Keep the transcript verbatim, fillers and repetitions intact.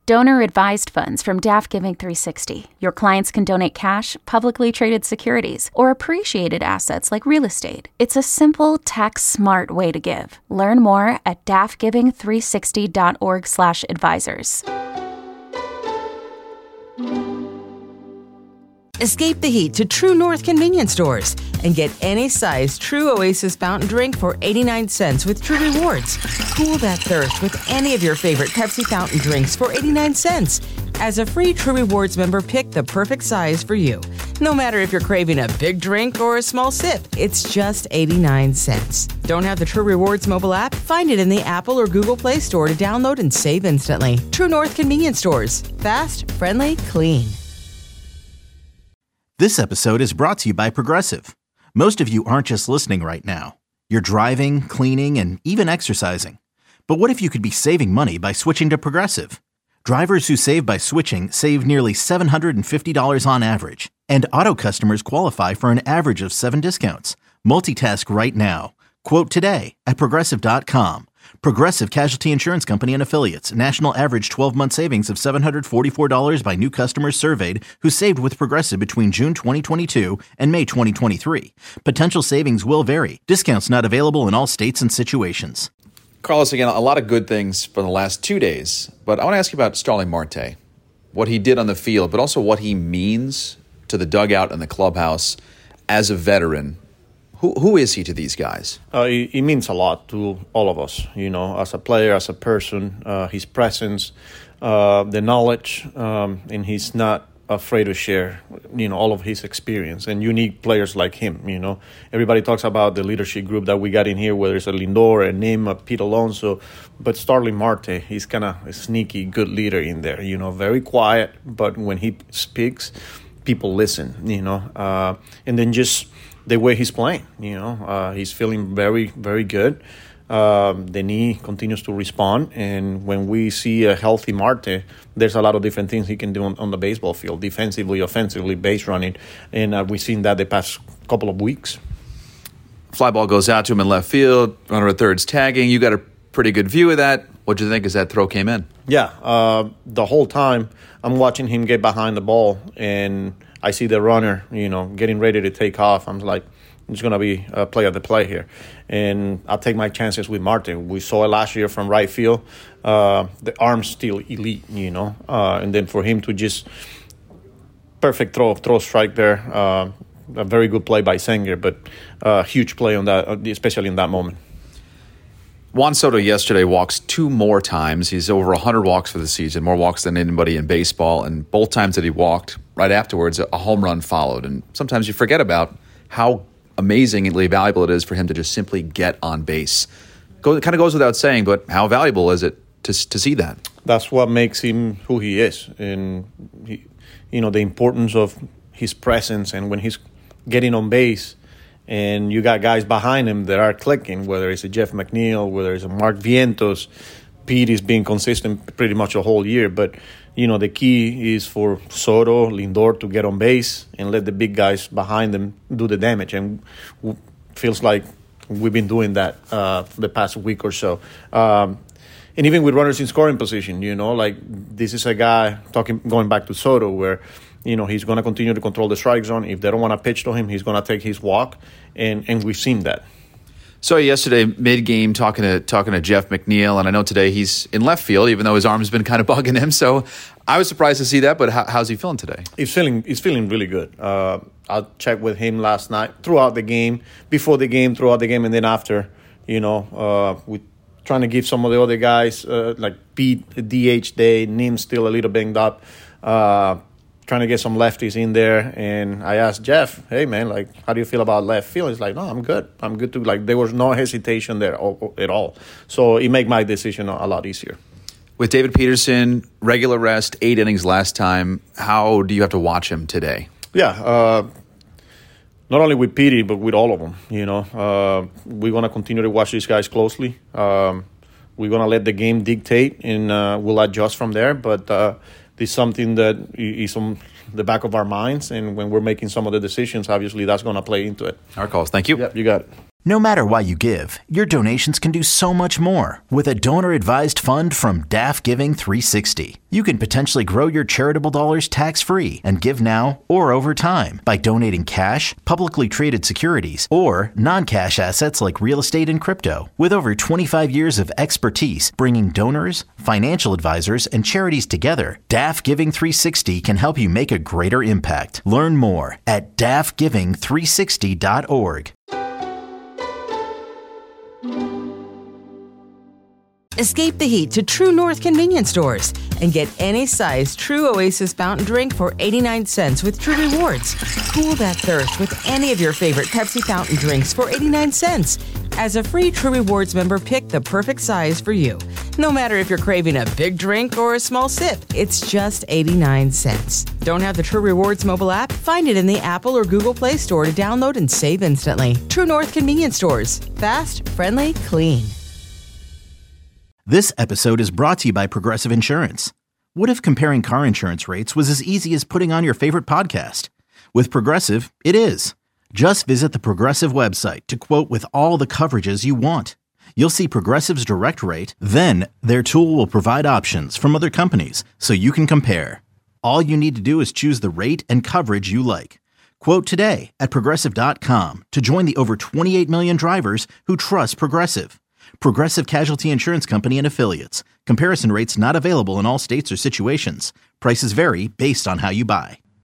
Donor-advised funds from Daft Giving three sixty. Your clients can donate cash, publicly traded securities, or appreciated assets like real estate. It's a simple, tax-smart way to give. Learn more at daft giving three sixty dot org slash advisors. Escape the heat to True North convenience stores and get any size True Oasis fountain drink for eighty-nine cents with True Rewards. Cool that thirst with any of your favorite Pepsi fountain drinks for eighty-nine cents. As a free True Rewards member, pick the perfect size for you. No matter if you're craving a big drink or a small sip, it's just eighty-nine cents. Don't have the True Rewards mobile app? Find it in the Apple or Google Play Store to download and save instantly. True North convenience stores. Fast, friendly, clean. This episode is brought to you by Progressive. Most of you aren't just listening right now. You're driving, cleaning, and even exercising. But what if you could be saving money by switching to Progressive? Drivers who save by switching save nearly seven hundred fifty dollars on average. And auto customers qualify for an average of seven discounts. Multitask right now. Quote today at Progressive dot com. Progressive Casualty Insurance Company and Affiliates. National average twelve-month savings of seven hundred forty-four dollars by new customers surveyed who saved with Progressive between June twenty twenty-two and May twenty twenty-three. Potential savings will vary. Discounts not available in all states and situations. Carlos, again, a lot of good things for the last two days, but I want to ask you about Starling Marte, what he did on the field, but also what he means to the dugout and the clubhouse as a veteran. Who Who is he to these guys? Uh, he, he means a lot to all of us, you know, as a player, as a person, uh, his presence, uh, the knowledge, um, and he's not afraid to share, you know, all of his experience. And you need players like him, you know. Everybody talks about the leadership group that we got in here, whether it's a Lindor, a Nim, a Pete Alonso, but Starling Marte, he's kind of a sneaky good leader in there, you know, very quiet, but when he speaks, people listen, you know, uh, and then just the way he's playing, you know, uh, he's feeling very, very good. Um, the knee continues to respond, and when we see a healthy Marte, there's a lot of different things he can do on, on the baseball field, defensively, offensively, base running, and uh, we've seen that the past couple of weeks. Fly ball goes out to him in left field, runner at third's tagging. You got a pretty good view of that. What do you think as that throw came in? Yeah, uh, the whole time I'm watching him get behind the ball, and I see the runner, you know, getting ready to take off. I'm like, it's going to be a play of the play here. And I'll take my chances with Marte. We saw it last year from right field. Uh, the arm's still elite, you know. Uh, and then for him to just perfect throw, throw strike there. Uh, a very good play by Sanger, but a huge play on that, especially in that moment. Juan Soto yesterday walks two more times. He's over one hundred walks for the season, more walks than anybody in baseball. And both times that he walked, right afterwards, a home run followed. And sometimes you forget about how amazingly valuable it is for him to just simply get on base. Go, it kind of goes without saying, but how valuable is it to to see that? That's what makes him who he is. And, he, you know, the importance of his presence and when he's getting on base, and you got guys behind him that are clicking, whether it's a Jeff McNeil, whether it's a Mark Vientos. Pete is being consistent pretty much a whole year. But, you know, the key is for Soto, Lindor to get on base and let the big guys behind them do the damage. And w- feels like we've been doing that uh, for the past week or so. Um, and even with runners in scoring position, you know, like this is a guy, talking going back to Soto, where you know, he's going to continue to control the strike zone. If they don't want to pitch to him, he's going to take his walk, and, and we've seen that. So yesterday, mid-game, talking to talking to Jeff McNeil, and I know today he's in left field, even though his arm's been kind of bugging him. So I was surprised to see that, but how, how's he feeling today? He's feeling he's feeling really good. Uh, I checked with him last night, throughout the game, before the game, throughout the game, and then after. You know, uh, we trying to give some of the other guys, uh, like Pete, D H day, Nim still a little banged up. Uh, trying to get some lefties in there, and I asked Jeff, hey, man, like, how do you feel about left field? He's like, no, I'm good. I'm good, too. Like, there was no hesitation there at all. So it made my decision a lot easier. With David Peterson, regular rest, eight innings last time, how do you have to watch him today? Yeah, uh, not only with Petey, but with all of them, you know. Uh, we're going to continue to watch these guys closely. Um, we're going to let the game dictate, and uh, we'll adjust from there, but uh, it's something that is on the back of our minds, and when we're making some of the decisions, obviously that's going to play into it. Our calls. Thank you. Yep, you got it. No matter why you give, your donations can do so much more with a donor-advised fund from D A F Giving three sixty. You can potentially grow your charitable dollars tax-free and give now or over time by donating cash, publicly traded securities, or non-cash assets like real estate and crypto. With over twenty-five years of expertise bringing donors, financial advisors, and charities together, D A F Giving three sixty can help you make a greater impact. Learn more at D A F giving three sixty dot org. Escape the heat to True North convenience stores and get any size True Oasis fountain drink for eighty-nine cents with True Rewards. Cool that thirst with any of your favorite Pepsi fountain drinks for eighty-nine cents. As a free True Rewards member, pick the perfect size for you. No matter if you're craving a big drink or a small sip, it's just eighty-nine cents. Don't have the True Rewards mobile app? Find it in the Apple or Google Play Store to download and save instantly. True North convenience stores. Fast, friendly, clean. This episode is brought to you by Progressive Insurance. What if comparing car insurance rates was as easy as putting on your favorite podcast? With Progressive, it is. Just visit the Progressive website to quote with all the coverages you want. You'll see Progressive's direct rate, then their tool will provide options from other companies so you can compare. All you need to do is choose the rate and coverage you like. Quote today at Progressive dot com to join the over twenty-eight million drivers who trust Progressive. Progressive Casualty Insurance Company and Affiliates. Comparison rates not available in all states or situations. Prices vary based on how you buy.